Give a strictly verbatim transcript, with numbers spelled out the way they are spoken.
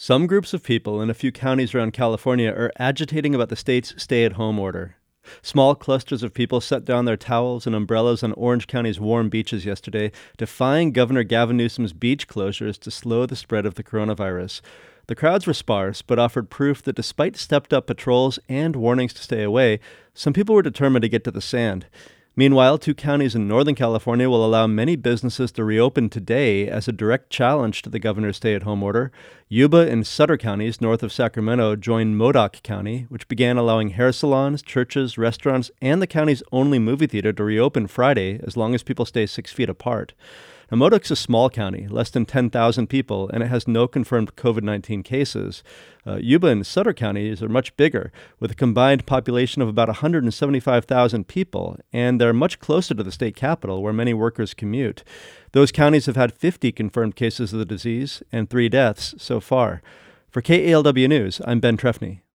Some groups of people in a few counties around California are agitating about the state's stay at home order. Small clusters of people set down their towels and umbrellas on Orange County's warm beaches yesterday, defying Governor Gavin Newsom's beach closures to slow the spread of the coronavirus. The crowds were sparse, but offered proof that despite stepped up patrols and warnings to stay away, some people were determined to get to the sand. Meanwhile, two counties in Northern California will allow many businesses to reopen today as a direct challenge to the governor's stay-at-home order. Yuba and Sutter counties north of Sacramento joined Modoc County, which began allowing hair salons, churches, restaurants, and the county's only movie theater to reopen Friday as long as people stay six feet apart. Now, Modoc's a small county, less than ten thousand people, and it has no confirmed covid nineteen cases. Uh, Yuba and Sutter counties are much bigger, with a combined population of about one hundred seventy-five thousand people, and they're much closer to the state capital, where many workers commute. Those counties have had fifty confirmed cases of the disease and three deaths so far. For K A L W News, I'm Ben Trefny.